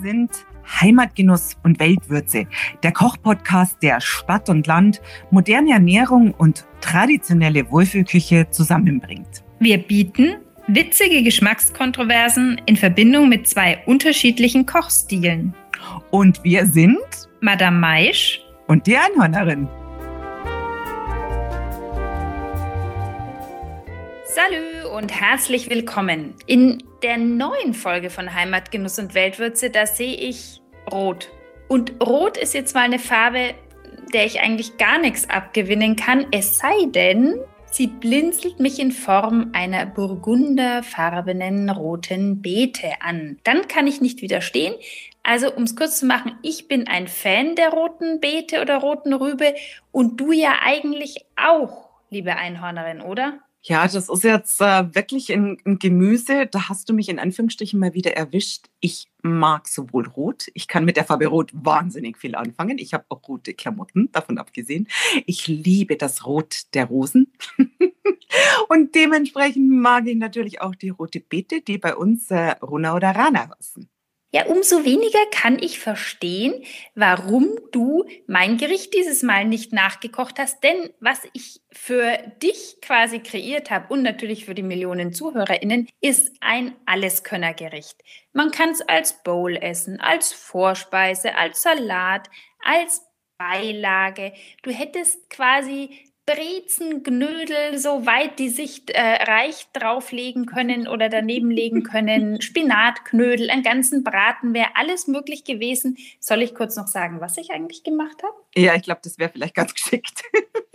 sind Heimatgenuss und Weltwürze, der Kochpodcast, der Stadt und Land, moderne Ernährung und traditionelle Wohlfühlküche zusammenbringt. Wir bieten witzige Geschmackskontroversen in Verbindung mit zwei unterschiedlichen Kochstilen. Und wir sind Madame Maisch und die Einhörnerin. Salü und herzlich willkommen. In der neuen Folge von Heimatgenuss und Weltwürze, da sehe ich Rot. Und Rot ist jetzt mal eine Farbe, der ich eigentlich gar nichts abgewinnen kann, es sei denn, sie blinzelt mich in Form einer burgunderfarbenen roten Beete an. Dann kann ich nicht widerstehen. Also, um es kurz zu machen, ich bin ein Fan der roten Beete oder roten Rübe und du ja eigentlich auch, liebe Einhörnerin, oder? Ja, das ist jetzt wirklich ein Gemüse. Da hast du mich in Anführungsstrichen mal wieder erwischt. Ich mag sowohl Rot. Ich kann mit der Farbe Rot wahnsinnig viel anfangen. Ich habe auch rote Klamotten, davon abgesehen. Ich liebe das Rot der Rosen. Und dementsprechend mag ich natürlich auch die rote Beete, die bei uns Runa oder Rana heißen. Ja, umso weniger kann ich verstehen, warum du mein Gericht dieses Mal nicht nachgekocht hast. Denn was ich für dich quasi kreiert habe und natürlich für die Millionen ZuhörerInnen, ist ein Alleskönnergericht. Man kann es als Bowl essen, als Vorspeise, als Salat, als Beilage. Du hättest quasi Brezen, Knödel, soweit die Sicht reicht, drauflegen können oder daneben legen können, Spinatknödel, einen ganzen Braten, wäre alles möglich gewesen. Soll ich kurz noch sagen, was ich eigentlich gemacht habe? Ja, ich glaube, das wäre vielleicht ganz geschickt.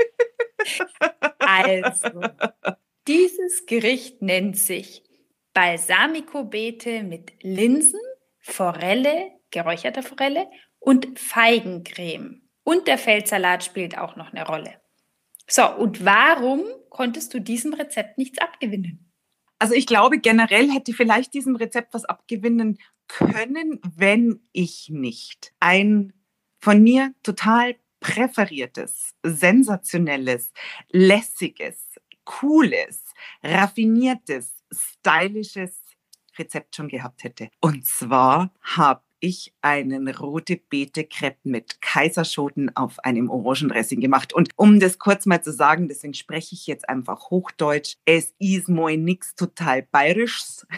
Also, dieses Gericht nennt sich Balsamico-Beete mit Linsen, Forelle, geräucherter Forelle und Feigencreme. Und der Feldsalat spielt auch noch eine Rolle. So, und warum konntest du diesem Rezept nichts abgewinnen? Also ich glaube, generell hätte ich vielleicht diesem Rezept was abgewinnen können, wenn ich nicht ein von mir total präferiertes, sensationelles, lässiges, cooles, raffiniertes, stylisches Rezept schon gehabt hätte. Und zwar habe ich einen rote Beete Crepe mit Kaiserschoten auf einem Orangendressing gemacht. Und um das kurz mal zu sagen, deswegen spreche ich jetzt einfach Hochdeutsch, es ist mal nix total Bayerisches,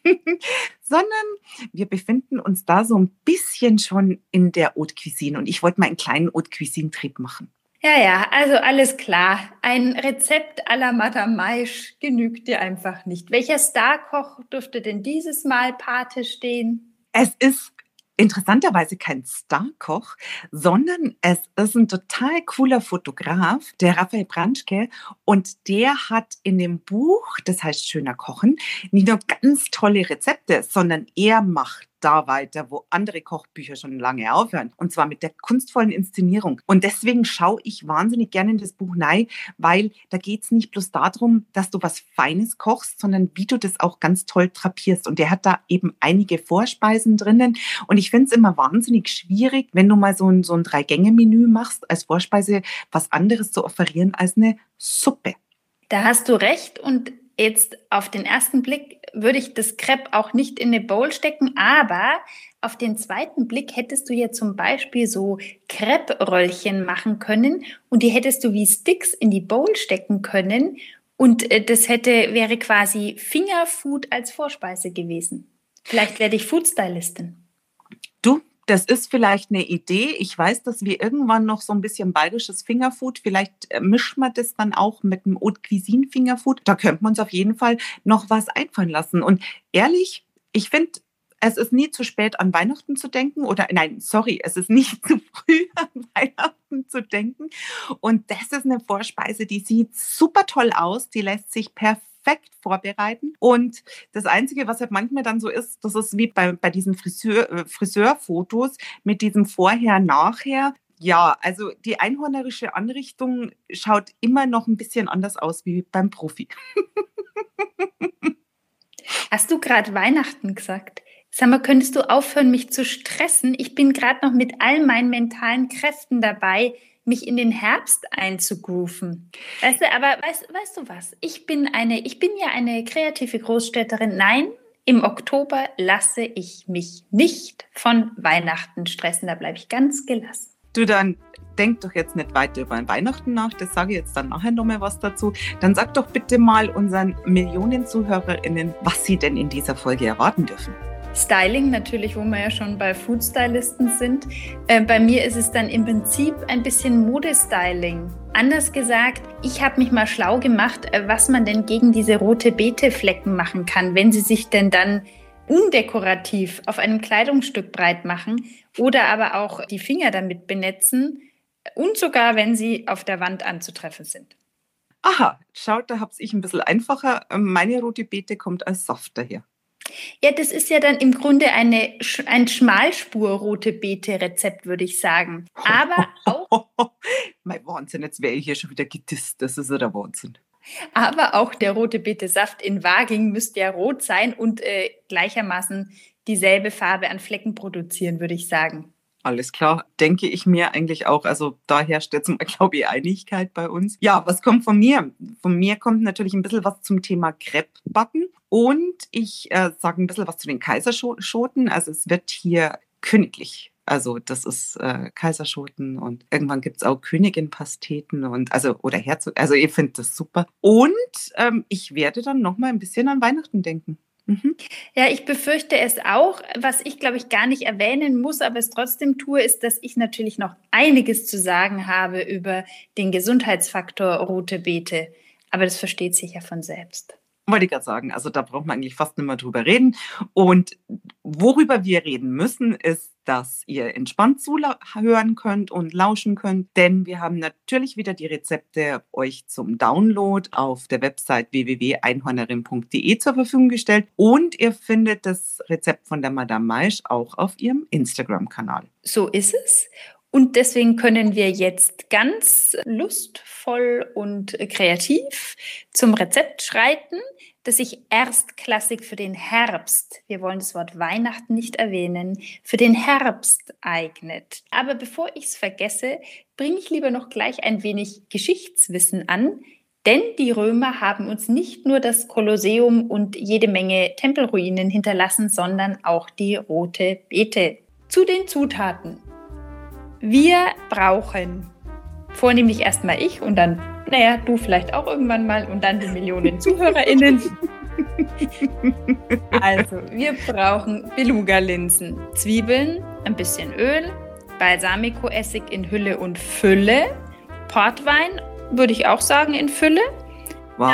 sondern wir befinden uns da so ein bisschen schon in der Haute Cuisine. Und ich wollte mal einen kleinen Haute Cuisine-Trip machen. Ja, also alles klar. Ein Rezept à la Madame Maisch genügt dir einfach nicht. Welcher Starkoch dürfte denn dieses Mal Pate stehen? Es ist interessanterweise kein Starkoch, sondern es ist ein total cooler Fotograf, der Raphael Branschke, und der hat in dem Buch, das heißt Schöner Kochen, nicht nur ganz tolle Rezepte, sondern er macht da weiter, wo andere Kochbücher schon lange aufhören. Und zwar mit der kunstvollen Inszenierung. Und deswegen schaue ich wahnsinnig gerne in das Buch rein, weil da geht es nicht bloß darum, dass du was Feines kochst, sondern wie du das auch ganz toll drapierst. Und der hat da eben einige Vorspeisen drinnen. Und ich finde es immer wahnsinnig schwierig, wenn du mal so ein 3-Gänge-Menü machst, als Vorspeise was anderes zu offerieren als eine Suppe. Da hast du recht. Und jetzt auf den ersten Blick würde ich das Crepe auch nicht in eine Bowl stecken, aber auf den zweiten Blick hättest du ja zum Beispiel so Crepe-Röllchen machen können und die hättest du wie Sticks in die Bowl stecken können und das wäre quasi Fingerfood als Vorspeise gewesen. Vielleicht werde ich Foodstylistin. Du? Das ist vielleicht eine Idee. Ich weiß, dass wir irgendwann noch so ein bisschen bayerisches Fingerfood, vielleicht mischen wir das dann auch mit einem Haute Cuisine Fingerfood. Da könnte man uns auf jeden Fall noch was einfallen lassen. Und ehrlich, ich finde, es ist nie zu spät an Weihnachten zu denken es ist nicht zu früh an Weihnachten zu denken. Und das ist eine Vorspeise, die sieht super toll aus, die lässt sich perfekt vorbereiten. Und das Einzige, was halt manchmal dann so ist, das ist wie bei diesen Friseurfotos mit diesem Vorher, Nachher. Ja, also die einhörnerische Anrichtung schaut immer noch ein bisschen anders aus wie beim Profi. Hast du gerade Weihnachten gesagt? Sag mal, könntest du aufhören, mich zu stressen? Ich bin gerade noch mit all meinen mentalen Kräften dabei, mich in den Herbst einzugrooven. Weißt du, aber weißt du was? Ich bin ja eine kreative Großstädterin. Nein, Im Oktober lasse ich mich nicht von Weihnachten stressen. Da bleibe ich ganz gelassen. Du, dann denk doch jetzt nicht weiter über Weihnachten nach. Das sage ich jetzt dann nachher nochmal was dazu. Dann sag doch bitte mal unseren Millionen ZuhörerInnen, was sie denn in dieser Folge erwarten dürfen. Styling natürlich, wo wir ja schon bei Food-Stylisten sind. Bei mir ist es dann im Prinzip ein bisschen Modestyling. Anders gesagt, ich habe mich mal schlau gemacht, was man denn gegen diese rote Beete-Flecken machen kann, wenn sie sich denn dann undekorativ auf einem Kleidungsstück breit machen oder aber auch die Finger damit benetzen und sogar, wenn sie auf der Wand anzutreffen sind. Aha, schaut, da habe ich ein bisschen einfacher. Meine rote Beete kommt als Saft daher. Ja, das ist ja dann im Grunde ein Schmalspur-rote Beete-Rezept, würde ich sagen. Aber auch mein Wahnsinn, jetzt wäre ich hier schon wieder gedisst. Das ist ja der Wahnsinn. Aber auch der rote Beete-Saft in Waging müsste ja rot sein und gleichermaßen dieselbe Farbe an Flecken produzieren, würde ich sagen. Alles klar, denke ich mir eigentlich auch. Also da herrscht jetzt mal, glaube ich, Einigkeit bei uns. Ja, was kommt von mir? Von mir kommt natürlich ein bisschen was zum Thema Crepe-Backen. Und ich sage ein bisschen was zu den Kaiserschoten. Also es wird hier königlich. Also das ist Kaiserschoten und irgendwann gibt es auch Königin-Pasteten und oder Herzog. Also ihr findet das super. Und ich werde dann nochmal ein bisschen an Weihnachten denken. Mhm. Ja, ich befürchte es auch. Was ich, glaube ich, gar nicht erwähnen muss, aber es trotzdem tue, ist, dass ich natürlich noch einiges zu sagen habe über den Gesundheitsfaktor rote Beete. Aber das versteht sich ja von selbst. Wollte ich gerade sagen, also da braucht man eigentlich fast nicht mehr drüber reden. Und worüber wir reden müssen, ist, dass ihr entspannt zuhören könnt und lauschen könnt, denn wir haben natürlich wieder die Rezepte euch zum Download auf der Website www.einhornerin.de zur Verfügung gestellt und ihr findet das Rezept von der Madame Maisch auch auf ihrem Instagram-Kanal. So ist es. Und deswegen können wir jetzt ganz lustvoll und kreativ zum Rezept schreiten, das sich erstklassig für den Herbst, wir wollen das Wort Weihnachten nicht erwähnen, für den Herbst eignet. Aber bevor ich es vergesse, bringe ich lieber noch gleich ein wenig Geschichtswissen an, denn die Römer haben uns nicht nur das Kolosseum und jede Menge Tempelruinen hinterlassen, sondern auch die rote Beete. Zu den Zutaten. Wir brauchen vornehmlich erstmal ich und dann, du vielleicht auch irgendwann mal und dann die Millionen ZuhörerInnen. Also, wir brauchen Beluga-Linsen, Zwiebeln, ein bisschen Öl, Balsamico-Essig in Hülle und Fülle, Portwein, würde ich auch sagen, in Fülle. Wow.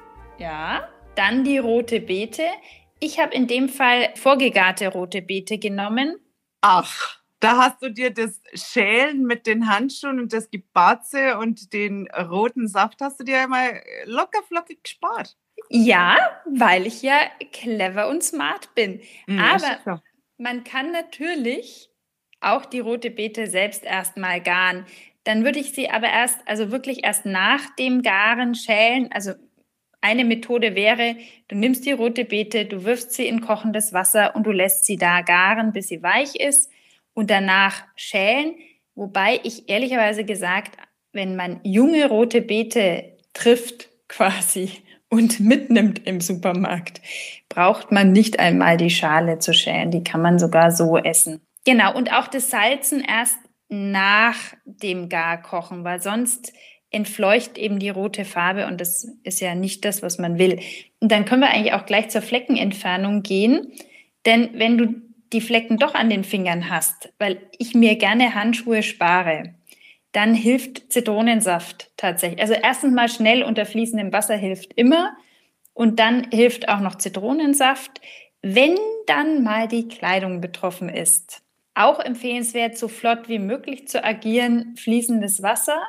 Dann die rote Beete. Ich habe in dem Fall vorgegarte rote Beete genommen. Ach. Da hast du dir das Schälen mit den Handschuhen und das Gebarze und den roten Saft hast du dir einmal locker flockig gespart. Ja, weil ich ja clever und smart bin. Aber man kann natürlich auch die rote Beete selbst erstmal garen. Dann würde ich sie aber wirklich erst nach dem Garen schälen. Also eine Methode wäre, du nimmst die rote Beete, du wirfst sie in kochendes Wasser und du lässt sie da garen, bis sie weich ist. Und danach schälen, wobei ich ehrlicherweise gesagt, wenn man junge rote Beete trifft quasi und mitnimmt im Supermarkt, braucht man nicht einmal die Schale zu schälen, die kann man sogar so essen. Genau, und auch das Salzen erst nach dem Garkochen, weil sonst entfleucht eben die rote Farbe und das ist ja nicht das, was man will. Und dann können wir eigentlich auch gleich zur Fleckenentfernung gehen, denn wenn du die Flecken doch an den Fingern hast, weil ich mir gerne Handschuhe spare, dann hilft Zitronensaft tatsächlich. Also erstens mal schnell unter fließendem Wasser hilft immer und dann hilft auch noch Zitronensaft, wenn dann mal die Kleidung betroffen ist. Auch empfehlenswert, so flott wie möglich zu agieren, fließendes Wasser.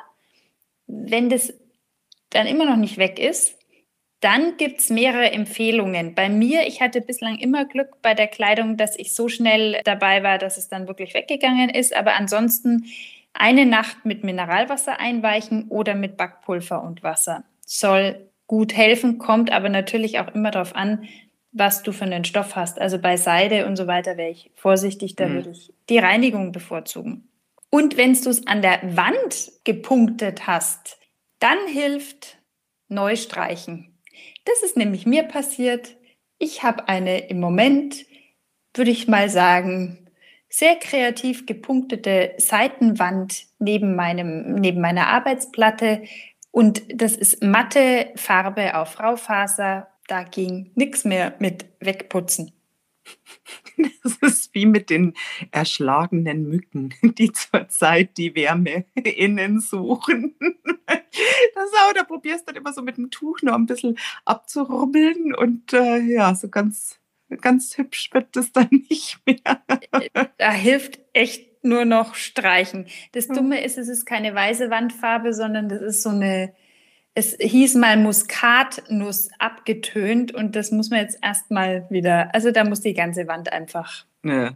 Wenn das dann immer noch nicht weg ist, dann gibt es mehrere Empfehlungen. Bei mir, ich hatte bislang immer Glück bei der Kleidung, dass ich so schnell dabei war, dass es dann wirklich weggegangen ist. Aber ansonsten eine Nacht mit Mineralwasser einweichen oder mit Backpulver und Wasser. Soll gut helfen, kommt aber natürlich auch immer darauf an, was du für einen Stoff hast. Also bei Seide und so weiter wäre ich vorsichtig, da würde ich die Reinigung bevorzugen. Und wenn du es an der Wand gepunktet hast, dann hilft neu streichen. Das ist nämlich mir passiert. Ich habe eine im Moment, würde ich mal sagen, sehr kreativ gepunktete Seitenwand neben meiner Arbeitsplatte. Und das ist matte Farbe auf Raufaser. Da ging nichts mehr mit wegputzen. Das ist wie mit den erschlagenen Mücken, die zurzeit die Wärme innen suchen. Da probierst du dann immer so mit dem Tuch noch ein bisschen abzurubbeln und ja, so ganz, ganz hübsch wird das dann nicht mehr. Da hilft echt nur noch streichen. Das Dumme ist, es ist keine weiße Wandfarbe, sondern das ist so eine, es hieß mal Muskatnuss abgetönt und das muss man jetzt erstmal wieder, also da muss die ganze Wand einfach Ja.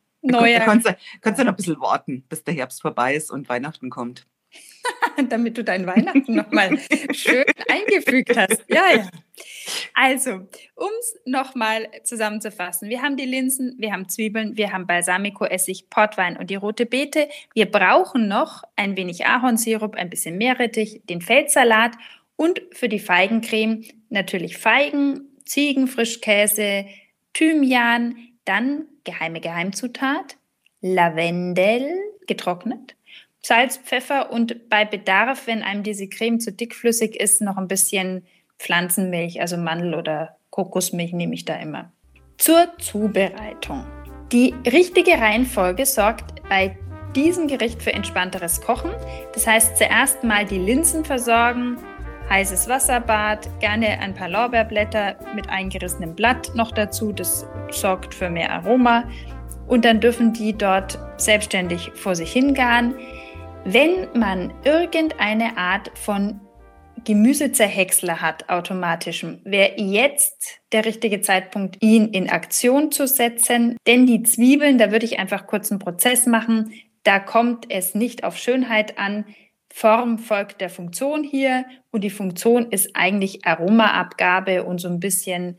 Da neuer, kannst du noch ein bisschen warten, bis der Herbst vorbei ist und Weihnachten kommt. damit du dein Weihnachten nochmal schön eingefügt hast. Ja, ja. Also, um es nochmal zusammenzufassen. Wir haben die Linsen, wir haben Zwiebeln, wir haben Balsamico-Essig, Portwein und die rote Beete. Wir brauchen noch ein wenig Ahornsirup, ein bisschen Meerrettich, den Feldsalat und für die Feigencreme natürlich Feigen, Ziegenfrischkäse, Thymian, dann geheime Geheimzutat, Lavendel, getrocknet, Salz, Pfeffer und bei Bedarf, wenn einem diese Creme zu dickflüssig ist, noch ein bisschen Pflanzenmilch, also Mandel- oder Kokosmilch nehme ich da immer. Zur Zubereitung. Die richtige Reihenfolge sorgt bei diesem Gericht für entspannteres Kochen. Das heißt, zuerst mal die Linsen versorgen, heißes Wasserbad, gerne ein paar Lorbeerblätter mit eingerissenem Blatt noch dazu. Das sorgt für mehr Aroma. Und dann dürfen die dort selbstständig vor sich hingaren. Wenn man irgendeine Art von Gemüsezerhäcksler hat, automatischem, wäre jetzt der richtige Zeitpunkt, ihn in Aktion zu setzen. Denn die Zwiebeln, da würde ich einfach kurz einen Prozess machen. Da kommt es nicht auf Schönheit an. Form folgt der Funktion hier und die Funktion ist eigentlich Aromaabgabe und so ein bisschen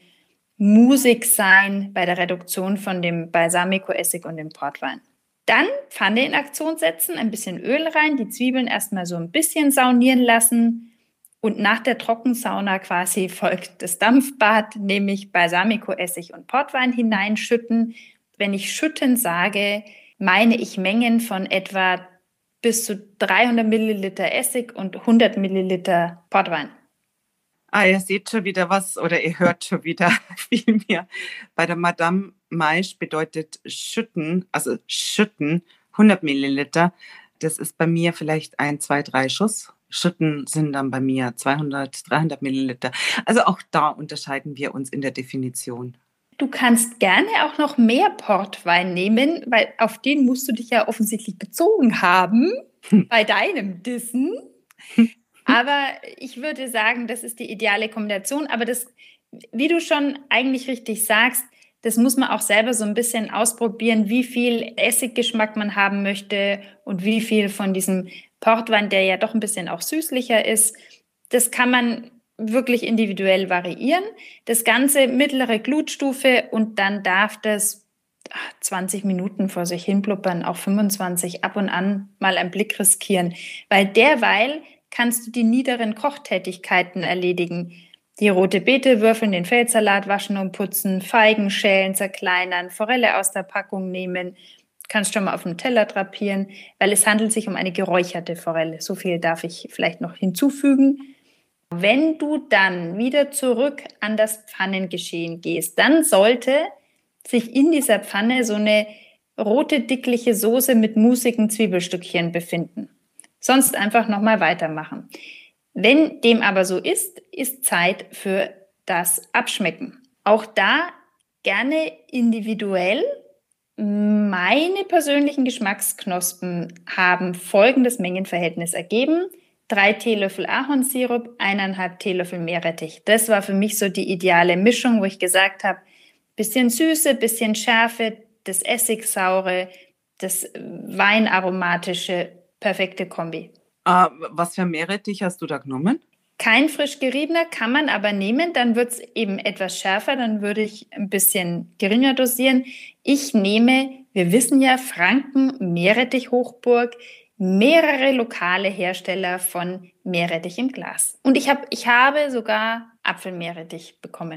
Musik sein bei der Reduktion von dem Balsamico-Essig und dem Portwein. Dann Pfanne in Aktion setzen, ein bisschen Öl rein, die Zwiebeln erstmal so ein bisschen saunieren lassen und nach der Trockensauna quasi folgt das Dampfbad, nämlich Balsamico-Essig und Portwein hineinschütten. Wenn ich schütten sage, meine ich Mengen von etwa bis zu 300 Milliliter Essig und 100 Milliliter Portwein. Ihr seht schon wieder was oder ihr hört schon wieder viel mehr. Bei der Madame Maisch bedeutet schütten, also schütten 100 Milliliter. Das ist bei mir vielleicht 1, 2, 3 Schuss. Schütten sind dann bei mir 200, 300 Milliliter. Also auch da unterscheiden wir uns in der Definition. Du kannst gerne auch noch mehr Portwein nehmen, weil auf den musst du dich ja offensichtlich bezogen haben bei deinem Dissen. Aber ich würde sagen, das ist die ideale Kombination. Aber das, wie du schon eigentlich richtig sagst, das muss man auch selber so ein bisschen ausprobieren, wie viel Essiggeschmack man haben möchte und wie viel von diesem Portwein, der ja doch ein bisschen auch süßlicher ist. Das kann man wirklich individuell variieren. Das Ganze mittlere Glutstufe und dann darf das 20 Minuten vor sich hin blubbern, auch 25, ab und an mal einen Blick riskieren, weil derweil kannst du die niederen Kochtätigkeiten erledigen. Die rote Beete würfeln, den Feldsalat waschen und putzen, Feigen schälen, zerkleinern, Forelle aus der Packung nehmen, kannst schon mal auf dem Teller drapieren, weil es handelt sich um eine geräucherte Forelle. So viel darf ich vielleicht noch hinzufügen. Wenn du dann wieder zurück an das Pfannengeschehen gehst, dann sollte sich in dieser Pfanne so eine rote, dickliche Soße mit musigen Zwiebelstückchen befinden. Sonst einfach nochmal weitermachen. Wenn dem aber so ist, ist Zeit für das Abschmecken. Auch da gerne individuell. Meine persönlichen Geschmacksknospen haben folgendes Mengenverhältnis ergeben. 3 Teelöffel Ahornsirup, 1,5 Teelöffel Meerrettich. Das war für mich so die ideale Mischung, wo ich gesagt habe, bisschen Süße, bisschen Schärfe, das Essigsaure, das Weinaromatische, perfekte Kombi. Was für Meerrettich hast du da genommen? Kein frisch geriebener kann man aber nehmen, dann wird es eben etwas schärfer, dann würde ich ein bisschen geringer dosieren. Ich nehme, wir wissen ja, Franken, Meerrettich Hochburg, mehrere lokale Hersteller von Meerrettich im Glas. Und ich habe sogar Apfelmeerrettich bekommen.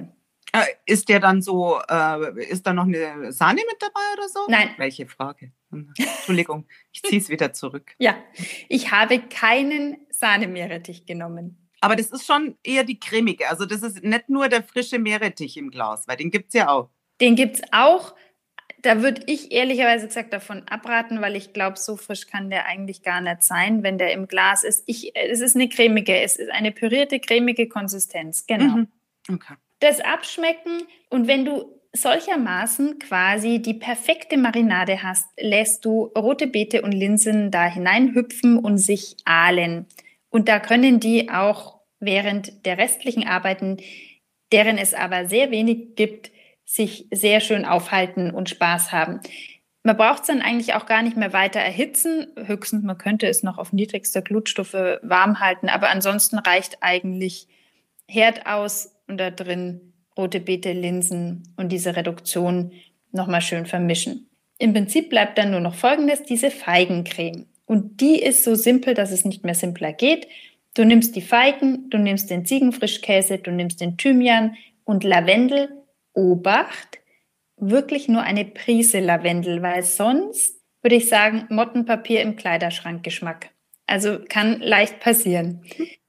Ist der dann so, ist da noch eine Sahne mit dabei oder so? Nein. Welche Frage? Entschuldigung, ich ziehe es wieder zurück. Ja, ich habe keinen Sahnemeerrettich genommen. Aber das ist schon eher die cremige. Also das ist nicht nur der frische Meerrettich im Glas, weil den gibt es ja auch. Den gibt es auch. Da würde ich ehrlicherweise gesagt davon abraten, weil ich glaube, so frisch kann der eigentlich gar nicht sein, wenn der im Glas ist. Es ist eine cremige, es ist eine pürierte, cremige Konsistenz. Genau. Okay. Das Abschmecken, und wenn du solchermaßen quasi die perfekte Marinade hast, lässt du rote Beete und Linsen da hineinhüpfen und sich ahlen. Und da können die auch während der restlichen Arbeiten, deren es aber sehr wenig gibt, sich sehr schön aufhalten und Spaß haben. Man braucht es dann eigentlich auch gar nicht mehr weiter erhitzen. Höchstens, man könnte es noch auf niedrigster Glutstufe warm halten. Aber ansonsten reicht eigentlich Herd aus und da drin rote Beete, Linsen und diese Reduktion nochmal schön vermischen. Im Prinzip bleibt dann nur noch Folgendes, diese Feigencreme. Und die ist so simpel, dass es nicht mehr simpler geht. Du nimmst die Feigen, du nimmst den Ziegenfrischkäse, du nimmst den Thymian und Lavendel. Obacht, wirklich nur eine Prise Lavendel, weil sonst würde ich sagen, Mottenpapier im Kleiderschrankgeschmack. Also kann leicht passieren.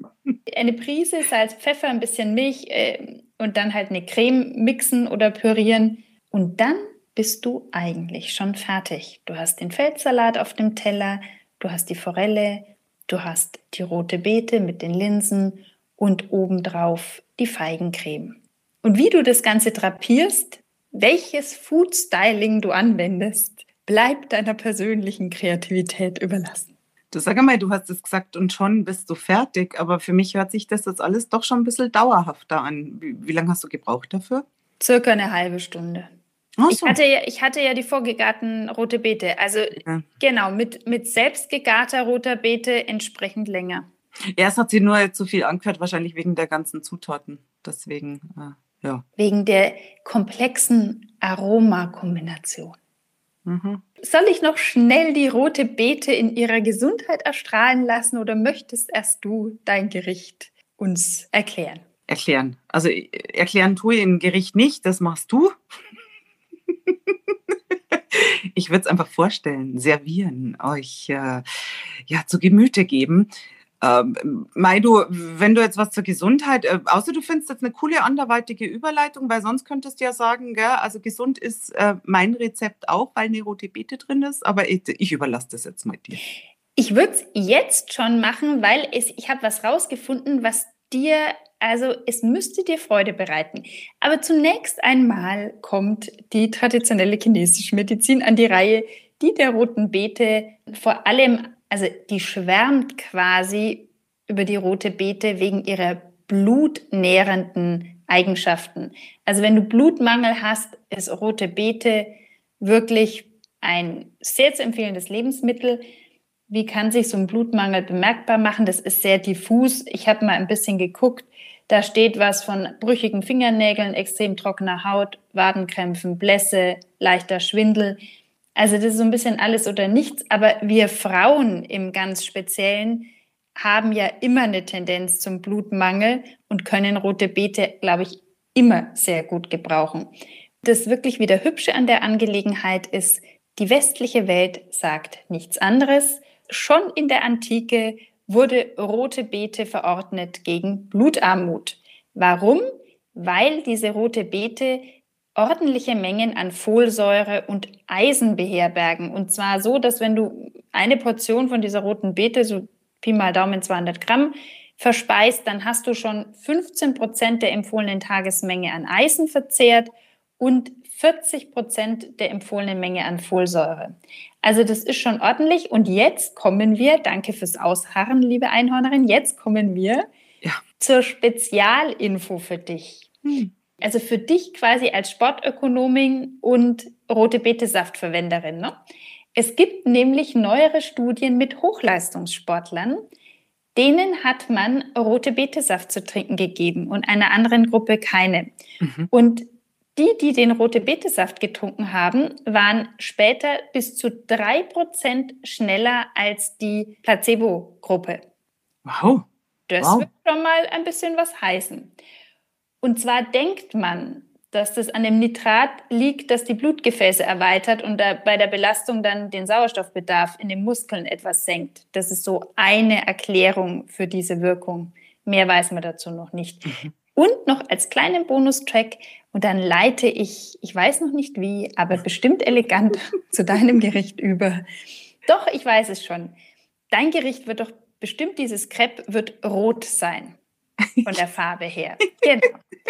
Eine Prise Salz, Pfeffer, ein bisschen Milch und dann halt eine Creme mixen oder pürieren. Und dann bist du eigentlich schon fertig. Du hast den Feldsalat auf dem Teller, du hast die Forelle, du hast die rote Beete mit den Linsen und obendrauf die Feigencreme. Und wie du das Ganze drapierst, welches Food-Styling du anwendest, bleibt deiner persönlichen Kreativität überlassen. Du sag einmal, du hast es gesagt und schon bist du fertig, aber für mich hört sich das jetzt alles doch schon ein bisschen dauerhafter an. Wie lange hast du gebraucht dafür? Circa eine halbe Stunde. Ach so. Ich hatte ja die vorgegarten rote Beete, also ja. Genau, mit selbst gegarter roter Beete entsprechend länger. Ja, es hat sich nur zu viel angehört, wahrscheinlich wegen der ganzen Zutaten. Deswegen, ja. Wegen der komplexen Aromakombination. Soll ich noch schnell die rote Beete in ihrer Gesundheit erstrahlen lassen oder möchtest erst du dein Gericht uns erklären? Erklären. Also erklären tue ich im Gericht nicht, das machst du. Ich würde es einfach vorstellen, servieren, euch zu Gemüte geben. Maidu, wenn du jetzt was zur Gesundheit, außer du findest jetzt eine coole anderweitige Überleitung, weil sonst könntest du ja sagen, gell, also gesund ist mein Rezept auch, weil eine rote Beete drin ist, aber ich überlasse das jetzt mal dir. Ich würde es jetzt schon machen, weil ich habe was rausgefunden, was dir, also es müsste dir Freude bereiten. Aber zunächst einmal kommt die traditionelle chinesische Medizin an die Reihe, die der roten Beete vor allem, also die schwärmt quasi über die rote Beete wegen ihrer blutnährenden Eigenschaften. Also wenn du Blutmangel hast, ist rote Beete wirklich ein sehr zu empfehlendes Lebensmittel. Wie kann sich so ein Blutmangel bemerkbar machen? Das ist sehr diffus. Ich habe mal ein bisschen geguckt. Da steht was von brüchigen Fingernägeln, extrem trockener Haut, Wadenkrämpfen, Blässe, leichter Schwindel. Also das ist so ein bisschen alles oder nichts. Aber wir Frauen im ganz Speziellen haben ja immer eine Tendenz zum Blutmangel und können rote Beete, glaube ich, immer sehr gut gebrauchen. Das wirklich wieder Hübsche an der Angelegenheit ist, die westliche Welt sagt nichts anderes. Schon in der Antike wurde rote Beete verordnet gegen Blutarmut. Warum? Weil diese rote Beete ordentliche Mengen an Folsäure und Eisen beherbergen. Und zwar so, dass wenn du eine Portion von dieser roten Beete, so Pi mal Daumen 200 Gramm, verspeist, dann hast du schon 15% der empfohlenen Tagesmenge an Eisen verzehrt und 40% der empfohlenen Menge an Folsäure. Also das ist schon ordentlich. Und jetzt kommen wir, danke fürs Ausharren, liebe Einhornerin, jetzt kommen wir zur Spezialinfo für dich. Also für dich quasi als Sportökonomin und rote Beete-Saftverwenderin. Ne? Es gibt nämlich neuere Studien mit Hochleistungssportlern, denen hat man rote Beete-Saft zu trinken gegeben und einer anderen Gruppe keine. Und die den rote Beete-Saft getrunken haben, waren später bis zu 3% schneller als die Placebo-Gruppe. Wow. Das wird schon mal ein bisschen was heißen. Und zwar denkt man, dass das an dem Nitrat liegt, das die Blutgefäße erweitert und bei der Belastung dann den Sauerstoffbedarf in den Muskeln etwas senkt. Das ist so eine Erklärung für diese Wirkung. Mehr weiß man dazu noch nicht. Und noch als kleinen Bonustrack, und dann leite ich weiß noch nicht wie, aber bestimmt elegant zu deinem Gericht über. Doch, ich weiß es schon. Dein Gericht wird doch bestimmt, dieses Crepe wird rot sein, von der Farbe her. Genau.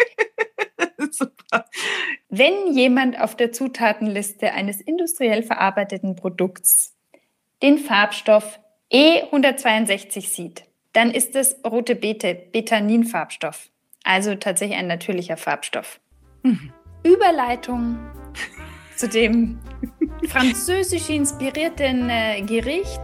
Super. Wenn jemand auf der Zutatenliste eines industriell verarbeiteten Produkts den Farbstoff E162 sieht, dann ist es rote Beete, Betanin-Farbstoff. Also tatsächlich ein natürlicher Farbstoff. Überleitung zu dem französisch inspirierten Gericht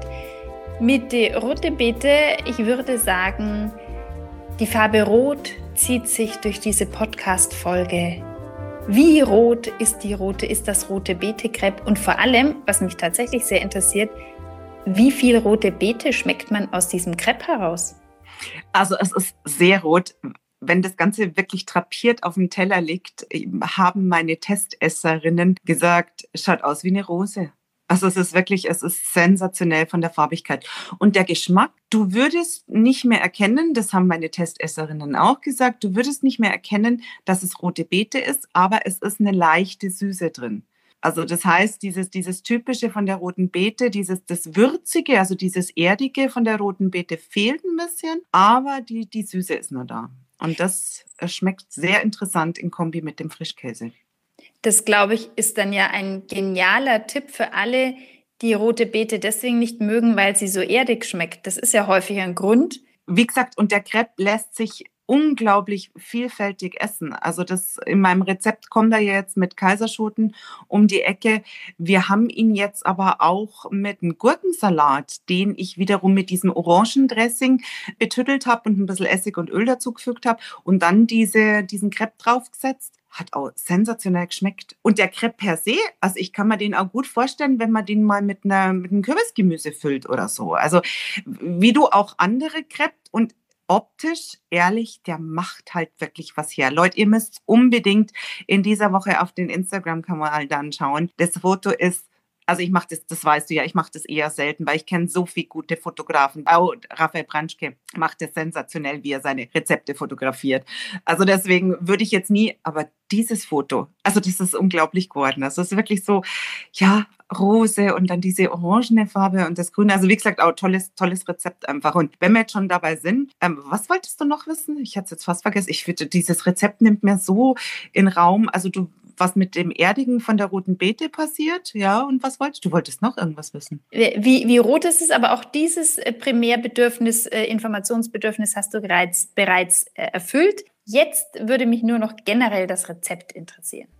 mit der rote Beete. Ich würde sagen, die Farbe Rot zieht sich durch diese Podcast-Folge. Wie rot ist das rote Beete-Crepe? Und vor allem, was mich tatsächlich sehr interessiert, wie viel rote Beete schmeckt man aus diesem Crepe heraus? Also es ist sehr rot. Wenn das Ganze wirklich drapiert auf dem Teller liegt, haben meine Testesserinnen gesagt, schaut aus wie eine Rose. Also es ist sensationell von der Farbigkeit. Und der Geschmack, du würdest nicht mehr erkennen, das haben meine Testesserinnen auch gesagt, du würdest nicht mehr erkennen, dass es rote Beete ist, aber es ist eine leichte Süße drin. Also das heißt, dieses Typische von der roten Beete, das Würzige, also dieses Erdige von der roten Beete fehlt ein bisschen, aber die Süße ist noch da. Und das schmeckt sehr interessant in Kombi mit dem Frischkäse. Das, glaube ich, ist dann ja ein genialer Tipp für alle, die rote Beete deswegen nicht mögen, weil sie so erdig schmeckt. Das ist ja häufig ein Grund. Wie gesagt, und der Crepe lässt sich unglaublich vielfältig essen. Also das in meinem Rezept kommt er jetzt mit Kaiserschoten um die Ecke. Wir haben ihn jetzt aber auch mit einem Gurkensalat, den ich wiederum mit diesem Orangendressing betüttelt habe und ein bisschen Essig und Öl dazugefügt habe und dann diesen Crepe draufgesetzt. Hat auch sensationell geschmeckt. Und der Crepe per se, also ich kann mir den auch gut vorstellen, wenn man den mal mit einem Kürbisgemüse füllt oder so. Also wie du auch andere Crepe und optisch, ehrlich, der macht halt wirklich was her. Leute, ihr müsst unbedingt in dieser Woche auf den Instagram-Kanal dann schauen. Das Foto ist, also ich mache das weißt du ja, ich mache das eher selten, weil ich kenne so viele gute Fotografen. Auch Raphael Branschke macht das sensationell, wie er seine Rezepte fotografiert. Also deswegen würde ich jetzt nie, aber dieses Foto, also das ist unglaublich geworden. Also es ist wirklich so, ja, Rose und dann diese orangene Farbe und das Grüne. Also wie gesagt, auch tolles Rezept einfach. Und wenn wir jetzt schon dabei sind, was wolltest du noch wissen? Ich hatte es jetzt fast vergessen. Ich finde, dieses Rezept nimmt mir so in Raum. Also was mit dem Erdigen von der roten Beete passiert, ja, und was wolltest du? Du wolltest noch irgendwas wissen. Wie rot ist es, aber auch dieses Primärbedürfnis, Informationsbedürfnis hast du bereits erfüllt. Jetzt würde mich nur noch generell das Rezept interessieren.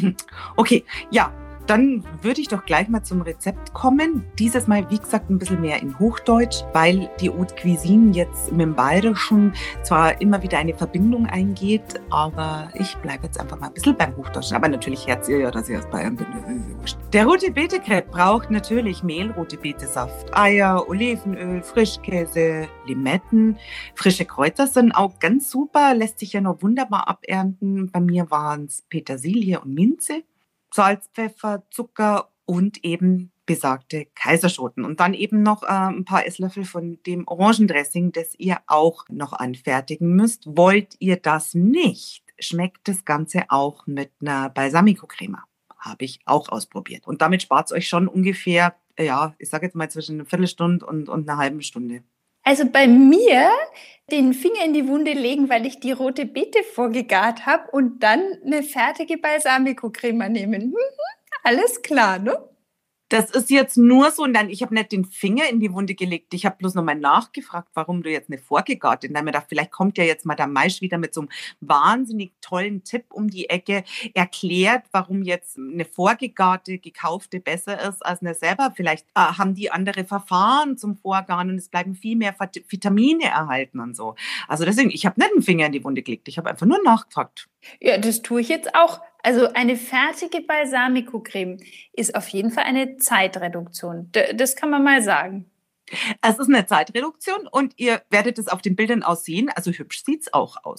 Okay, ja. Dann würde ich doch gleich mal zum Rezept kommen. Dieses Mal, wie gesagt, ein bisschen mehr in Hochdeutsch, weil die Haute Cuisine jetzt mit dem Bayerischen zwar immer wieder eine Verbindung eingeht, aber ich bleibe jetzt einfach mal ein bisschen beim Hochdeutschen. Aber natürlich herzt ihr ja, dass ich aus Bayern bin. Der rote Beete-Crepe braucht natürlich Mehl, rote Betesaft, Eier, Olivenöl, Frischkäse, Limetten. Frische Kräuter sind auch ganz super, lässt sich ja noch wunderbar abernten. Bei mir waren es Petersilie und Minze. Salz, Pfeffer, Zucker und eben besagte Kaiserschoten. Und dann eben noch ein paar Esslöffel von dem Orangendressing, das ihr auch noch anfertigen müsst. Wollt ihr das nicht, schmeckt das Ganze auch mit einer Balsamico-Crema. Habe ich auch ausprobiert. Und damit spart es euch schon ungefähr, ja, ich sage jetzt mal zwischen einer Viertelstunde und einer halben Stunde. Also bei mir den Finger in die Wunde legen, weil ich die rote Beete vorgegart habe und dann eine fertige Balsamico-Crema nehmen. Alles klar, ne? Das ist jetzt nur so, und dann, ich habe nicht den Finger in die Wunde gelegt. Ich habe bloß nochmal nachgefragt, warum du jetzt eine vorgegarte. Und dann habe ich gedacht, vielleicht kommt ja jetzt mal der Maisch wieder mit so einem wahnsinnig tollen Tipp um die Ecke, erklärt, warum jetzt eine vorgegarte, gekaufte besser ist als eine selber. Vielleicht haben die andere Verfahren zum Vorgaren und es bleiben viel mehr Vitamine erhalten und so. Also deswegen, ich habe nicht den Finger in die Wunde gelegt. Ich habe einfach nur nachgefragt. Ja, das tue ich jetzt auch. Also eine fertige Balsamico-Creme ist auf jeden Fall eine Zeitreduktion. Das kann man mal sagen. Es ist eine Zeitreduktion und ihr werdet es auf den Bildern aussehen. Also hübsch sieht es auch aus.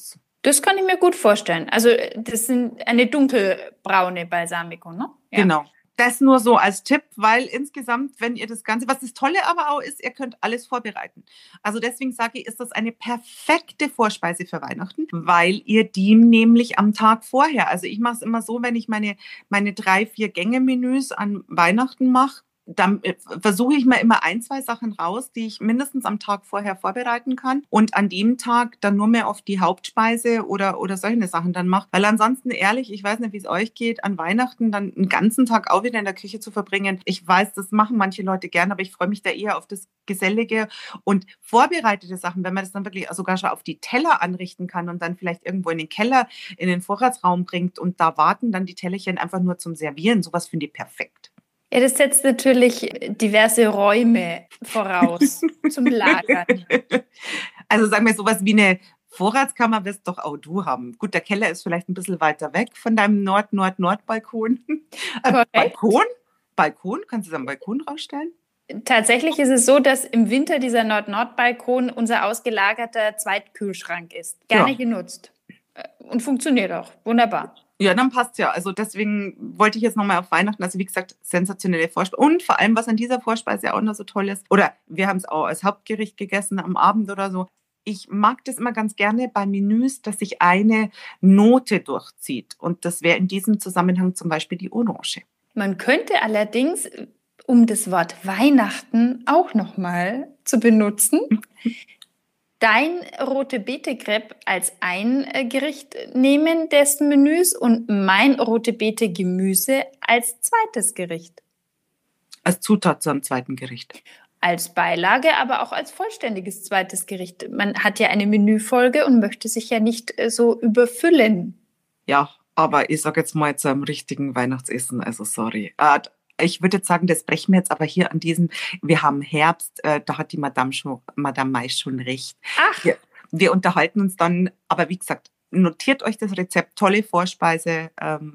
Das kann ich mir gut vorstellen. Also das sind eine dunkelbraune Balsamico, ne? Ja. Genau. Das nur so als Tipp, weil insgesamt, wenn ihr das Ganze, was das Tolle aber auch ist, ihr könnt alles vorbereiten. Also deswegen sage ich, ist das eine perfekte Vorspeise für Weihnachten, weil ihr die nämlich am Tag vorher, also ich mache es immer so, wenn ich meine 3-4 Gänge-Menüs an Weihnachten mache, dann versuche ich mir immer 1, 2 Sachen raus, die ich mindestens am Tag vorher vorbereiten kann und an dem Tag dann nur mehr auf die Hauptspeise oder solche Sachen dann mache. Weil ansonsten ehrlich, ich weiß nicht, wie es euch geht, an Weihnachten dann einen ganzen Tag auch wieder in der Küche zu verbringen. Ich weiß, das machen manche Leute gern, aber ich freue mich da eher auf das Gesellige und vorbereitete Sachen, wenn man das dann wirklich sogar schon auf die Teller anrichten kann und dann vielleicht irgendwo in den Keller, in den Vorratsraum bringt und da warten dann die Tellerchen einfach nur zum Servieren. Sowas finde ich perfekt. Ja, das setzt natürlich diverse Räume voraus zum Lagern. Also sagen wir sowas wie eine Vorratskammer wirst doch auch du haben. Gut, der Keller ist vielleicht ein bisschen weiter weg von deinem Nord-Nord-Nord-Balkon. Balkon? Balkon? Kannst du es am Balkon rausstellen? Tatsächlich ist es so, dass im Winter dieser Nord-Nord-Balkon unser ausgelagerter Zweitkühlschrank ist. Gerne genutzt. Und funktioniert auch. Wunderbar. Ja, dann passt ja. Also deswegen wollte ich jetzt nochmal auf Weihnachten, also wie gesagt, sensationelle Vorspeise. Und vor allem, was an dieser Vorspeise auch noch so toll ist, oder wir haben es auch als Hauptgericht gegessen am Abend oder so. Ich mag das immer ganz gerne bei Menüs, dass sich eine Note durchzieht. Und das wäre in diesem Zusammenhang zum Beispiel die Orange. Man könnte allerdings, um das Wort Weihnachten auch nochmal zu benutzen, dein Rote Beete Crepe als ein Gericht nehmen des Menüs und mein Rote Beete Gemüse als zweites Gericht. Als Zutat zu einem zweiten Gericht. Als Beilage, aber auch als vollständiges zweites Gericht. Man hat ja eine Menüfolge und möchte sich ja nicht so überfüllen. Ja, aber ich sage jetzt mal zu einem richtigen Weihnachtsessen, also sorry. Ich würde jetzt sagen, das brechen wir jetzt aber hier an diesem, wir haben Herbst, da hat die Madame Mais schon recht. Ach. Wir unterhalten uns dann, aber wie gesagt, notiert euch das Rezept, tolle Vorspeise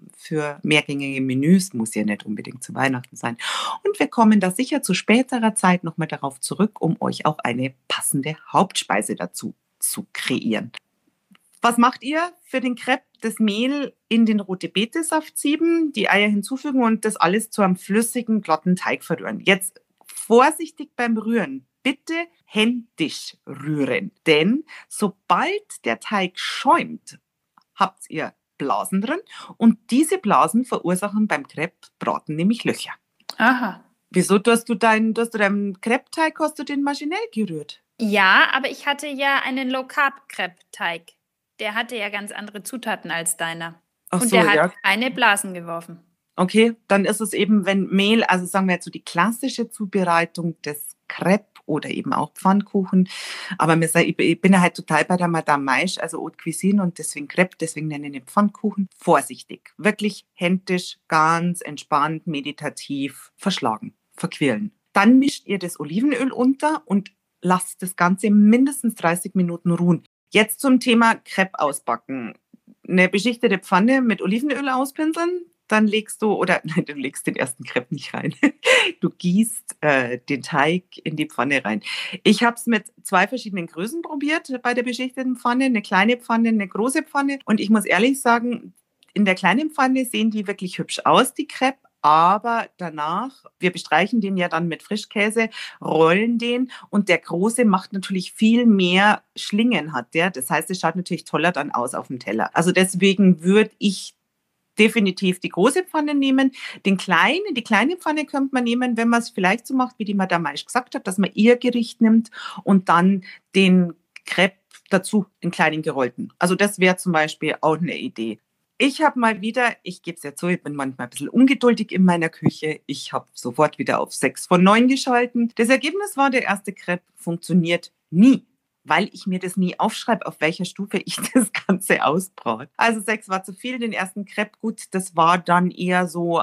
für mehrgängige Menüs, muss ja nicht unbedingt zu Weihnachten sein. Und wir kommen da sicher zu späterer Zeit nochmal darauf zurück, um euch auch eine passende Hauptspeise dazu zu kreieren. Was macht ihr für den Crepe? Das Mehl in den Rote-Beete-Saft sieben, die Eier hinzufügen und das alles zu einem flüssigen, glatten Teig verrühren. Jetzt vorsichtig beim Rühren. Bitte händisch rühren, denn sobald der Teig schäumt, habt ihr Blasen drin und diese Blasen verursachen beim Crepe-Braten nämlich Löcher. Aha. Wieso hast du deinen Crepe-Teig, hast du den maschinell gerührt? Ja, aber ich hatte ja einen Low-Carb-Crepe-Teig. Der hatte ja ganz andere Zutaten als deiner. Ach und so, der hat ja. keine Blasen geworfen. Okay, dann ist es eben, wenn Mehl, also sagen wir jetzt so die klassische Zubereitung des Crepe oder eben auch Pfannkuchen. Aber ich bin ja halt total bei der Madame Mais, also Haute Cuisine und deswegen Crepe, deswegen nenne ich den Pfannkuchen. Vorsichtig, wirklich händisch, ganz entspannt, meditativ verschlagen, verquirlen. Dann mischt ihr das Olivenöl unter und lasst das Ganze mindestens 30 Minuten ruhen. Jetzt zum Thema Crepe ausbacken. Eine beschichtete Pfanne mit Olivenöl auspinseln, dann legst du, oder nein, du legst den ersten Crepe nicht rein. Du gießt den Teig in die Pfanne rein. Ich habe es mit 2 verschiedenen Größen probiert bei der beschichteten Pfanne, eine kleine Pfanne, eine große Pfanne. Und ich muss ehrlich sagen, in der kleinen Pfanne sehen die wirklich hübsch aus, die Crepe. Aber danach, wir bestreichen den ja dann mit Frischkäse, rollen den und der große macht natürlich viel mehr Schlingen hat der. Das heißt, es schaut natürlich toller dann aus auf dem Teller. Also deswegen würde ich definitiv die große Pfanne nehmen. Die kleine Pfanne könnte man nehmen, wenn man es vielleicht so macht, wie die Madame Mais gesagt hat, dass man ihr Gericht nimmt und dann den Crepe dazu, den kleinen gerollten. Also das wäre zum Beispiel auch eine Idee. Ich habe mal wieder, ich gebe es ja zu, ich bin manchmal ein bisschen ungeduldig in meiner Küche. Ich habe sofort wieder auf 6 von 9 geschalten. Das Ergebnis war, der erste Crepe funktioniert nie, weil ich mir das nie aufschreibe, auf welcher Stufe ich das Ganze ausbrate. Also 6 war zu viel, den ersten Crepe, gut, das war dann eher so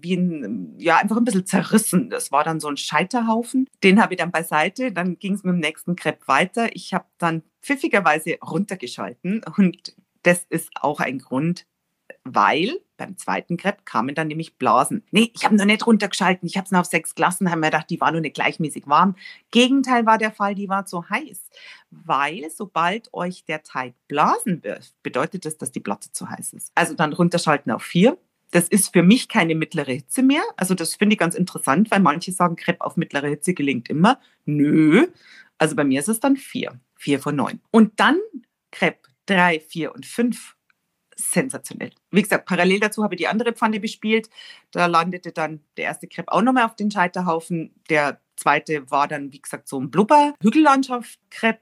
wie einfach ein bisschen zerrissen. Das war dann so ein Scheiterhaufen. Den habe ich dann beiseite, dann ging es mit dem nächsten Crepe weiter. Ich habe dann pfiffigerweise runtergeschalten und das ist auch ein Grund, weil Beim zweiten Crepe kamen dann nämlich Blasen. Nee, ich habe noch nicht runtergeschalten. Ich habe es noch auf 6 gelassen, haben mir gedacht, die war noch nicht gleichmäßig warm. Gegenteil war der Fall, die war zu heiß. Weil sobald euch der Teig Blasen wirft, bedeutet das, dass die Platte zu heiß ist. Also dann runterschalten auf 4. Das ist für mich keine mittlere Hitze mehr. Also das finde ich ganz interessant, weil manche sagen, Crepe auf mittlere Hitze gelingt immer. Nö. Also bei mir ist es dann 4. 4 von 9. Und dann Crepe 3, 4 und 5. Sensationell. Wie gesagt, parallel dazu habe ich die andere Pfanne bespielt. Da landete dann der erste Crepe auch nochmal auf den Scheiterhaufen. Der zweite war dann, wie gesagt, so ein Blubber-Hügellandschaft-Crepe.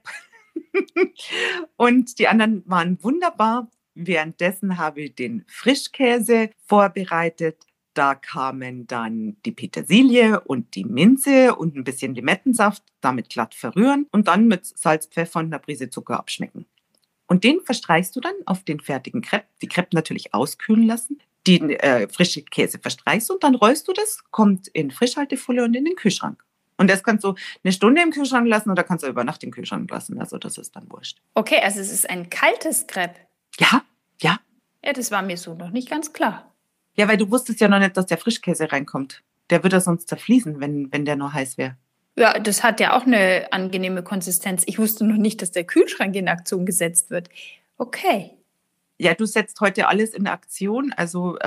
Und die anderen waren wunderbar. Währenddessen habe ich den Frischkäse vorbereitet. Da kamen dann die Petersilie und die Minze und ein bisschen Limettensaft, damit glatt verrühren und dann mit Salz, Pfeffer und einer Prise Zucker abschmecken. Und den verstreichst du dann auf den fertigen Crepe. Die Crepe natürlich auskühlen lassen. Den frischen Käse verstreichst und dann rollst du das, kommt in Frischhaltefolie und in den Kühlschrank. Und das kannst du eine Stunde im Kühlschrank lassen oder kannst du über Nacht im Kühlschrank lassen. Also das ist dann wurscht. Okay, also es ist ein kaltes Crepe. Ja, ja. Ja, das war mir so noch nicht ganz klar. Ja, weil du wusstest ja noch nicht, dass der Frischkäse reinkommt. Der würde sonst zerfließen, wenn der noch heiß wäre. Ja, das hat ja auch eine angenehme Konsistenz. Ich wusste noch nicht, dass der Kühlschrank in Aktion gesetzt wird. Okay. Ja, du setzt heute alles in Aktion. Also,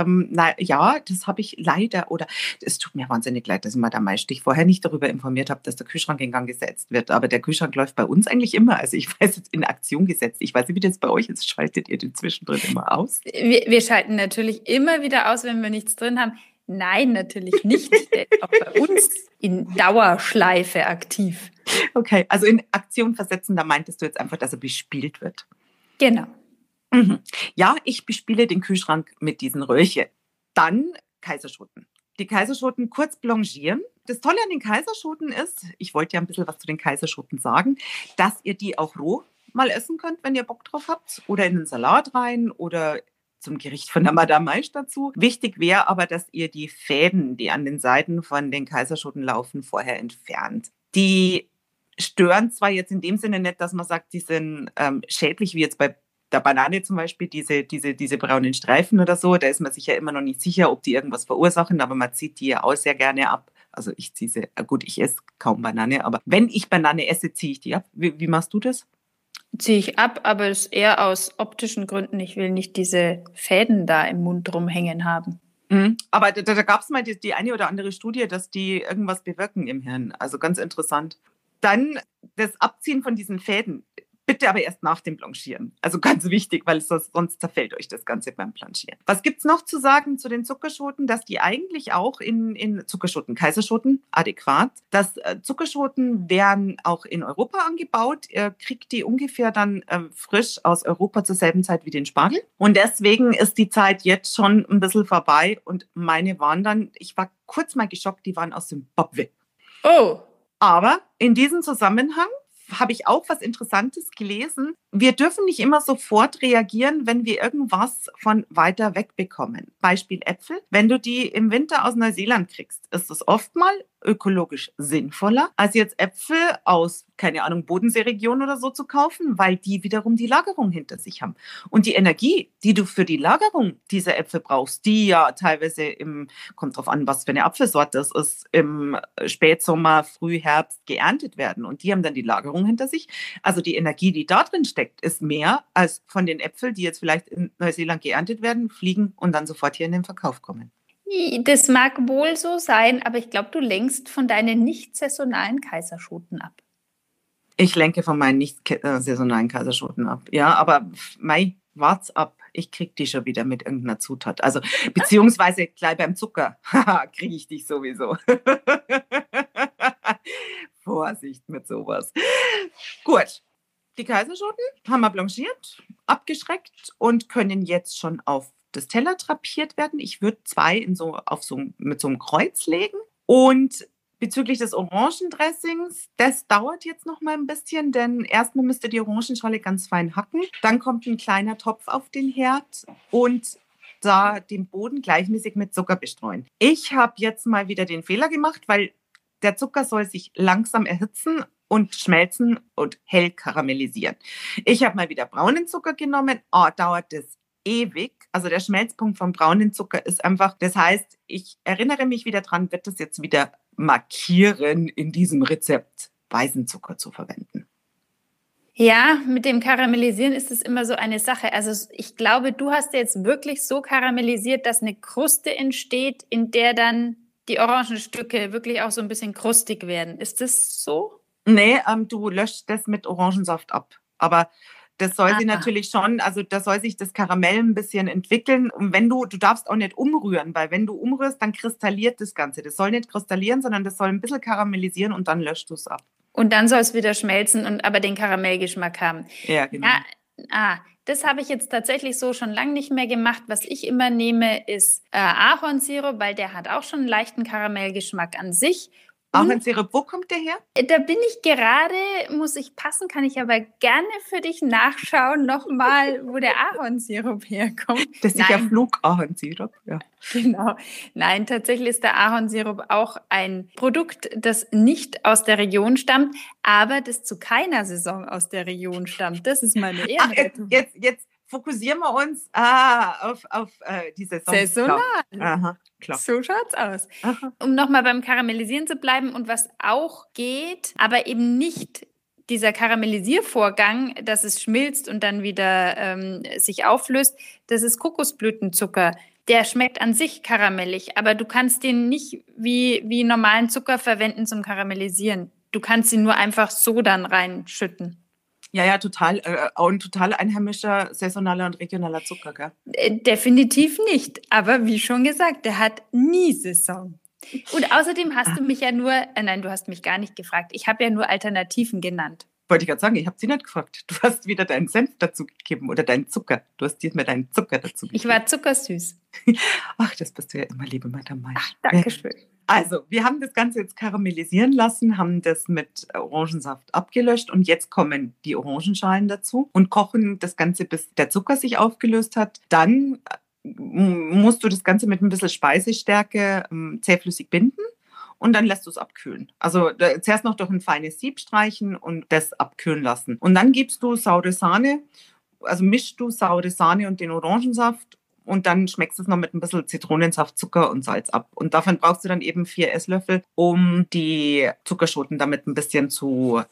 ja, das habe ich leider, oder es tut mir wahnsinnig leid, dass ich mal da meist dich vorher nicht darüber informiert habe, dass der Kühlschrank in Gang gesetzt wird. Aber der Kühlschrank läuft bei uns eigentlich immer. Also ich weiß jetzt in Aktion gesetzt. Ich weiß nicht, wie das bei euch ist. Schaltet ihr den zwischendrin immer aus? Wir schalten natürlich immer wieder aus, wenn wir nichts drin haben. Nein, natürlich nicht. Der ist auch bei uns in Dauerschleife aktiv. Okay, also in Aktion versetzen, da meintest du jetzt einfach, dass er bespielt wird. Genau. Mhm. Ja, ich bespiele den Kühlschrank mit diesen Röhrchen. Dann Kaiserschoten. Die Kaiserschoten kurz blanchieren. Das Tolle an den Kaiserschoten ist, ich wollte ja ein bisschen was zu den Kaiserschoten sagen, dass ihr die auch roh mal essen könnt, wenn ihr Bock drauf habt. Oder in den Salat rein oder zum Gericht von der Madame Maisch dazu. Wichtig wäre aber, dass ihr die Fäden, die an den Seiten von den Kaiserschoten laufen, vorher entfernt. Die stören zwar jetzt in dem Sinne nicht, dass man sagt, die sind schädlich, wie jetzt bei der Banane zum Beispiel, diese braunen Streifen oder so. Da ist man sich ja immer noch nicht sicher, ob die irgendwas verursachen, aber man zieht die ja auch sehr gerne ab. Also ich ziehe sie, gut, ich esse kaum Banane, aber wenn ich Banane esse, ziehe ich die ab. Wie machst du das? Ziehe ich ab, aber es ist eher aus optischen Gründen. Ich will nicht diese Fäden da im Mund rumhängen haben. Aber da gab es mal die eine oder andere Studie, dass die irgendwas bewirken im Hirn. Also ganz interessant. Dann das Abziehen von diesen Fäden. Bitte aber erst nach dem Blanchieren. Also ganz wichtig, weil sonst zerfällt euch das Ganze beim Blanchieren. Was gibt es noch zu sagen zu den Zuckerschoten? Dass die eigentlich auch in Zuckerschoten, Kaiserschoten, adäquat. Dass Zuckerschoten werden auch in Europa angebaut. Ihr kriegt die ungefähr dann frisch aus Europa zur selben Zeit wie den Spargel. Und deswegen ist die Zeit jetzt schon ein bisschen vorbei. Und meine waren dann, ich war kurz mal geschockt, die waren aus Zimbabwe. Oh. Aber in diesem Zusammenhang habe ich auch was Interessantes gelesen. Wir dürfen nicht immer sofort reagieren, wenn wir irgendwas von weiter weg bekommen. Beispiel Äpfel. Wenn du die im Winter aus Neuseeland kriegst, ist es oft mal ökologisch sinnvoller, als jetzt Äpfel aus, keine Ahnung, Bodenseeregion oder so zu kaufen, weil die wiederum die Lagerung hinter sich haben. Und die Energie, die du für die Lagerung dieser Äpfel brauchst, die ja teilweise kommt drauf an, was für eine Apfelsorte es ist, im Spätsommer, Frühherbst geerntet werden. Und die haben dann die Lagerung hinter sich. Also die Energie, die da drin steckt, ist mehr als von den Äpfeln, die jetzt vielleicht in Neuseeland geerntet werden, fliegen und dann sofort hier in den Verkauf kommen. Das mag wohl so sein, aber ich glaube, du lenkst von deinen nicht saisonalen Kaiserschoten ab. Ich lenke von meinen nicht saisonalen Kaiserschoten ab. Ja, aber wart's ab. Ich krieg die schon wieder mit irgendeiner Zutat. Also, beziehungsweise gleich beim Zucker. Kriege ich dich sowieso. Vorsicht mit sowas. Gut. Die Kaiserschoten haben wir blanchiert, abgeschreckt und können jetzt schon auf das Teller drapiert werden. Ich würde 2 mit so einem Kreuz legen. Und bezüglich des Orangendressings, das dauert jetzt noch mal ein bisschen, denn erstmal müsst ihr die Orangenschale ganz fein hacken. Dann kommt ein kleiner Topf auf den Herd und da den Boden gleichmäßig mit Zucker bestreuen. Ich habe jetzt mal wieder den Fehler gemacht, weil der Zucker soll sich langsam erhitzen und schmelzen und hell karamellisieren. Ich habe mal wieder braunen Zucker genommen. Dauert das ewig. Also der Schmelzpunkt vom braunen Zucker ist einfach, das heißt, ich erinnere mich wieder dran, wird das jetzt wieder markieren in diesem Rezept, weißen Zucker zu verwenden. Ja, mit dem Karamellisieren ist es immer so eine Sache. Also ich glaube, du hast jetzt wirklich so karamellisiert, dass eine Kruste entsteht, in der dann die Orangenstücke wirklich auch so ein bisschen krustig werden. Ist das so? Nee, du löscht das mit Orangensaft ab. Aber das soll sich Ah. natürlich schon, also da soll sich das Karamell ein bisschen entwickeln. Und wenn du darfst auch nicht umrühren, weil wenn du umrührst, dann kristalliert das Ganze. Das soll nicht kristallieren, sondern das soll ein bisschen karamellisieren und dann löscht du es ab. Und dann soll es wieder schmelzen und aber den Karamellgeschmack haben. Ja, genau. Das habe ich jetzt tatsächlich so schon lange nicht mehr gemacht. Was ich immer nehme, ist Ahornsirup, weil der hat auch schon einen leichten Karamellgeschmack an sich. Ahornsirup, wo kommt der her? Da bin ich gerade, muss ich passen, kann ich aber gerne für dich nachschauen, nochmal, wo der Ahornsirup herkommt. Das ist ja Flugahornsirup, ja. Genau. Nein, tatsächlich ist der Ahornsirup auch ein Produkt, das nicht aus der Region stammt, aber das zu keiner Saison aus der Region stammt. Das ist meine Ehrenrettung. Jetzt fokussieren wir uns auf die Saison. Saisonal. Aha, klar. So schaut's aus. Aha. Um nochmal beim Karamellisieren zu bleiben und was auch geht, aber eben nicht dieser Karamellisiervorgang, dass es schmilzt und dann wieder sich auflöst, das ist Kokosblütenzucker. Der schmeckt an sich karamellig, aber du kannst den nicht wie normalen Zucker verwenden zum Karamellisieren. Du kannst ihn nur einfach so dann reinschütten. Ja, total. Auch ein total einheimischer, saisonaler und regionaler Zucker, gell? Definitiv nicht. Aber wie schon gesagt, der hat nie Saison. Und außerdem hast du mich ja nur, nein, du hast mich gar nicht gefragt. Ich habe ja nur Alternativen genannt. Wollte ich gerade sagen, ich habe sie nicht gefragt. Du hast wieder deinen Senf dazu gegeben oder deinen Zucker. Du hast diesmal deinen Zucker dazu gegeben. Ich war zuckersüß. Ach, das bist du ja immer, liebe Madame Maisch. Ach, danke schön. Also, wir haben das Ganze jetzt karamellisieren lassen, haben das mit Orangensaft abgelöscht und jetzt kommen die Orangenschalen dazu und kochen das Ganze, bis der Zucker sich aufgelöst hat. Dann musst du das Ganze mit ein bisschen Speisestärke zähflüssig binden und dann lässt du es abkühlen. Also zuerst noch durch ein feines Sieb streichen und das abkühlen lassen. Und dann gibst du saure Sahne, also mischst du saure Sahne und den Orangensaft und dann schmeckst du es noch mit ein bisschen Zitronensaft, Zucker und Salz ab. Und davon brauchst du dann eben 4 Esslöffel, um die Zuckerschoten damit ein bisschen zu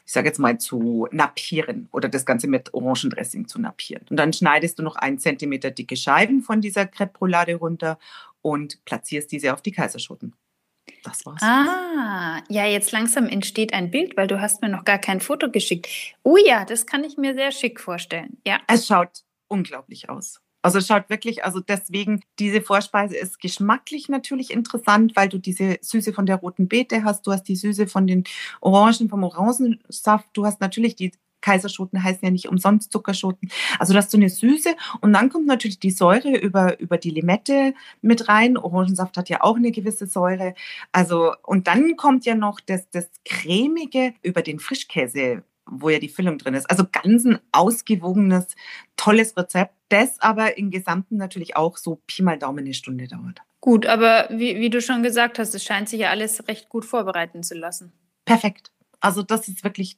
nappieren oder das Ganze mit Orangendressing zu nappieren. Und dann schneidest du noch 1 Zentimeter dicke Scheiben von dieser Crêpe Roulade runter und platzierst diese auf die Kaiserschoten. Das war's. Ja, jetzt langsam entsteht ein Bild, weil du hast mir noch gar kein Foto geschickt. Oh ja, das kann ich mir sehr schick vorstellen. Ja. Es schaut unglaublich aus. Also es schaut wirklich, also deswegen, diese Vorspeise ist geschmacklich natürlich interessant, weil du diese Süße von der roten Beete hast, du hast die Süße von den Orangen, vom Orangensaft, du hast natürlich die Kaiserschoten heißen ja nicht umsonst Zuckerschoten. Also du hast so eine Süße und dann kommt natürlich die Säure über die Limette mit rein. Orangensaft hat ja auch eine gewisse Säure. Also und dann kommt ja noch das Cremige über den Frischkäse, wo ja die Füllung drin ist. Also ganz ein ausgewogenes, tolles Rezept, das aber im Gesamten natürlich auch so Pi mal Daumen eine Stunde dauert. Gut, aber wie du schon gesagt hast, es scheint sich ja alles recht gut vorbereiten zu lassen. Perfekt. Also das ist wirklich,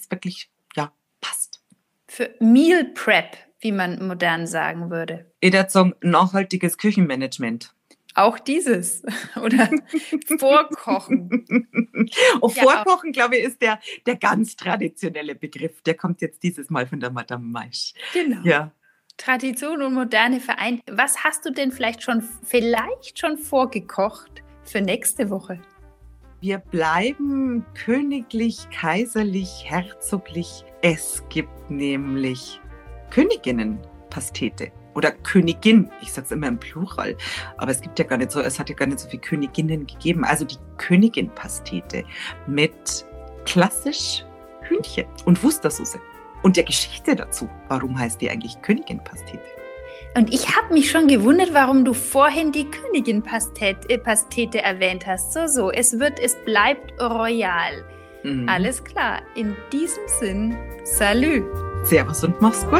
ja, passt. Für Meal Prep, wie man modern sagen würde. Ich würde sagen, nachhaltiges Küchenmanagement. Auch dieses. Oder Vorkochen. Vorkochen, glaube ich, ist der ganz traditionelle Begriff. Der kommt jetzt dieses Mal von der Madame Maisch. Genau. Ja. Tradition und Moderne vereint. Was hast du denn vielleicht schon vorgekocht für nächste Woche? Wir bleiben königlich, kaiserlich, herzoglich. Es gibt nämlich Königinnenpastete. Oder Königin, ich sage es immer im Plural, aber es hat ja gar nicht so viele Königinnen gegeben. Also die Königin-Pastete mit klassisch Hühnchen und Wustersoße. Und der Geschichte dazu. Warum heißt die eigentlich Königin-Pastete? Und ich habe mich schon gewundert, warum du vorhin die Königin-Pastete erwähnt hast. So, es bleibt royal. Mhm. Alles klar, in diesem Sinn, salut. Servus und mach's gut.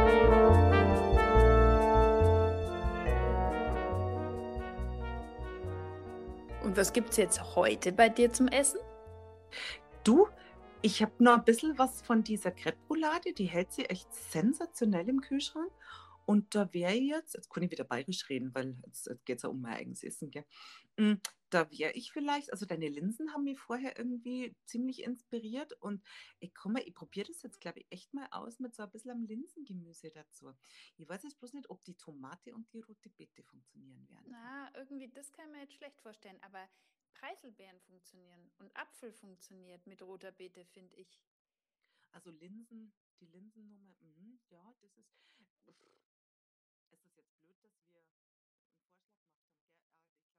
Und was gibt's jetzt heute bei dir zum Essen? Du, ich habe noch ein bisschen was von dieser Crêpe Roulade, die hält sie echt sensationell im Kühlschrank. Und da wäre jetzt kann ich wieder bayerisch reden, weil jetzt geht es ja um mein eigenes Essen, gell? Mm, Da wäre ich vielleicht, also deine Linsen haben mich vorher irgendwie ziemlich inspiriert und ich probiere das jetzt, glaube ich, echt mal aus mit so ein bisschen am Linsengemüse dazu. Ich weiß jetzt bloß nicht, ob die Tomate und die rote Beete funktionieren werden. Na, irgendwie, das kann ich mir jetzt schlecht vorstellen, aber Preiselbeeren funktionieren und Apfel funktioniert mit roter Beete, finde ich. Also die Linsennummer, ja, das ist. Pff, es ist jetzt blöd, dass wir einen Vorschlag gemacht haben, gell? Ich glaube,